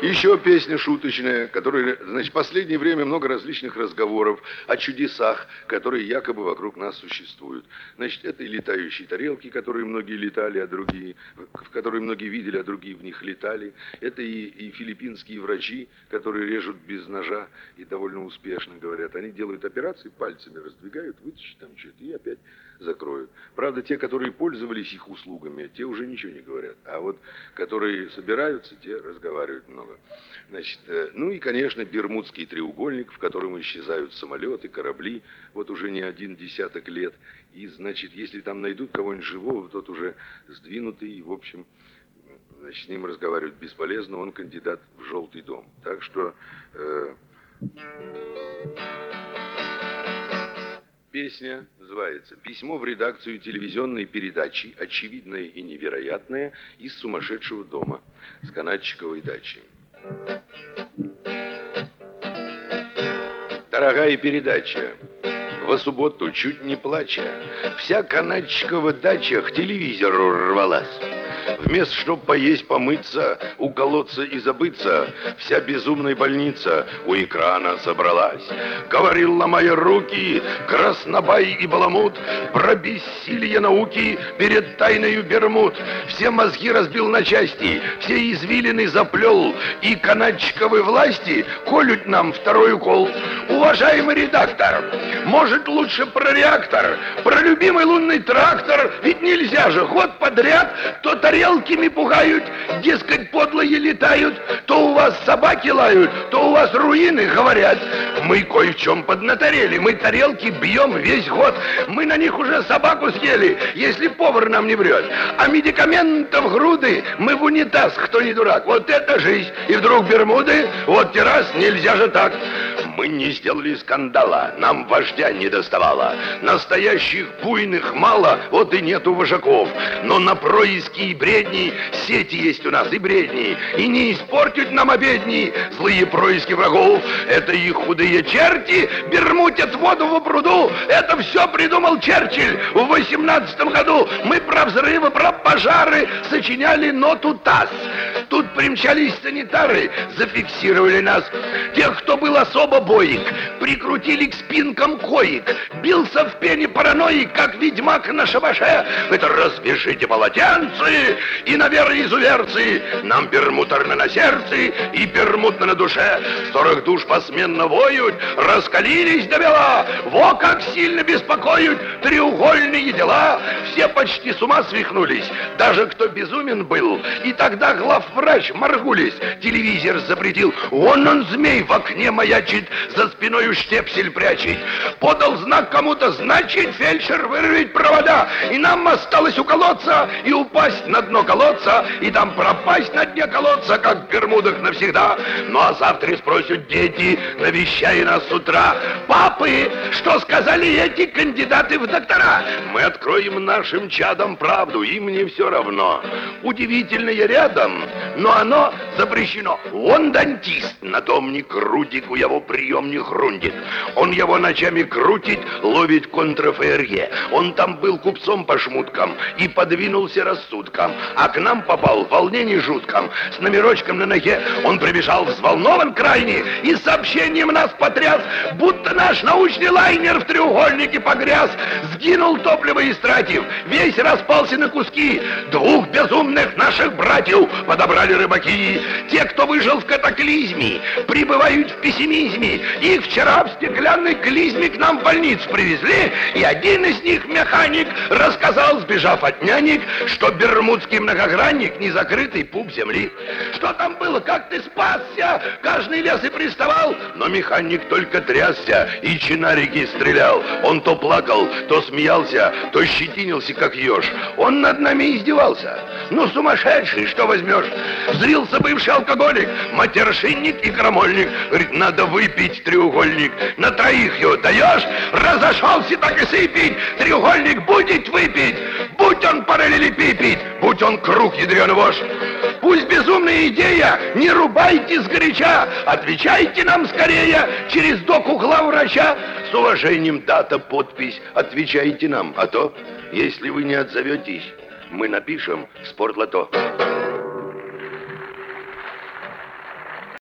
Еще песня шуточная, которая, значит, в последнее время много различных разговоров о чудесах, которые якобы вокруг нас существуют. Значит, это и летающие тарелки, которые многие летали, а другие, в которые многие видели, а другие в них летали. Это и филиппинские врачи, которые режут без ножа и довольно успешно, говорят. Они делают операции, пальцами раздвигают, вытащат там что-то и опять закроют. Правда, те, которые пользовались их услугами, те уже ничего не говорят. А вот которые собираются, те разговаривают много. Значит, ну и, конечно, Бермудский треугольник, в котором исчезают самолеты, корабли, вот уже не 10 лет. И, значит, если там найдут кого-нибудь живого, тот уже сдвинутый, и, в общем, значит, с ним разговаривать бесполезно, он кандидат в желтый дом. Так что... Песня называется «Письмо в редакцию телевизионной передачи «Очевидное и невероятное» из сумасшедшего дома» с канатчиковой дачи. Дорогая передача, во субботу, чуть не плача, вся канатчикова дача к телевизору рвалась. Вместо чтоб поесть, помыться, уколоться и забыться, вся безумная больница у экрана собралась. Говорил, ломая руки, краснобай и баламут про бессилие науки перед тайною Бермуд. Все мозги разбил на части, все извилины заплел, и канатчиковой власти колют нам второй укол. Уважаемый редактор, может лучше про реактор, про любимый лунный трактор, ведь нельзя же год подряд то тарелками пугают, дескать, подлые летают, то у вас собаки лают, то у вас руины говорят. Мы кое в чем поднаторели, мы тарелки бьем весь год, мы на них уже собаку съели, если повар нам не врет. А медикаментов груды мы в унитаз, кто не дурак. Вот это жизнь. И вдруг Бермуды, вот террас, нельзя же так. Мы не сделали скандала, нам вождя не доставало. Настоящих буйных мало, вот и нету вожаков. Но на происки и бредни сети есть у нас и бредни. И не испортят нам обедни злые происки врагов. Это их худые черти бермутят воду в пруду. Это все придумал Черчилль в 18-м году. Мы про взрывы, про пожары сочиняли ноту ТАСС. Тут примчались санитары, зафиксировали нас. Тех, кто был особо боек, прикрутили к спинкам коек. Бился в пене параноик, как ведьмак на шабаше. Это развяжите полотенцы и на веры изуверцы. Нам пермуторно на сердце и пермутно на душе. 40 душ посменно воют, раскалились до бела. Во как сильно беспокоят треугольные дела. Все почти с ума свихнулись, даже кто безумен был. И тогда главврач Маргулис телевизор запретил. Вон он, змей, в окне маячит, за спиною штепсель прячет. Подал знак кому-то, значит, фельдшер вырвет провода. И нам осталось уколоться и упасть на дно колодца, и там пропасть на дне колодца, как в Бермудах навсегда. Ну а завтра спросят дети, навещая нас с утра: папы, что сказали эти кандидаты в доктора? Мы откроем нашим чадам правду, им не все равно. Удивительное рядом, но оно запрещено. Он дантист, на том не крутик, у его прием не грундит. Он его ночами крутит, ловит контраферье. Он там был купцом по шмуткам и подвинулся рассудком, а к нам попал в волнении жутком. С номерочком на ноге он прибежал взволнован крайне и сообщением нас потряс, будто наш научный лайнер в треугольнике погряз. Сгинул топливо истратив, весь распался на куски. Двух безумных наших братьев подобрали рыбаки. Те, кто выжил в катаклизме, пребывают в пессимизме. Их вчера в стеклянной клизме к нам в больницу привезли, и один из них, механик, рассказал, сбежав от нянек, что бермудский многогранник — незакрытый пуп земли. Что там было, как ты спасся? Каждый лес и приставал, но механик только трясся и чинарики стрелял. Он то плакал, то смеялся, то щетинился, как еж. Он над нами издевался. Ну, сумасшедший, что возьмешь? Взвился бывший алкоголик, матершинник и крамольник. Говорит, надо выпить треугольник. На троих его даешь, разошелся, так и сыпить. Треугольник будет выпить. Будь он параллелепипед, будь он круг ядреный вождь. Пусть безумная идея, не рубайте сгоряча. Отвечайте нам скорее через доку главврача. С уважением, дата, подпись. Отвечайте нам, а то, если вы не отзоветесь, мы напишем в Спортлото.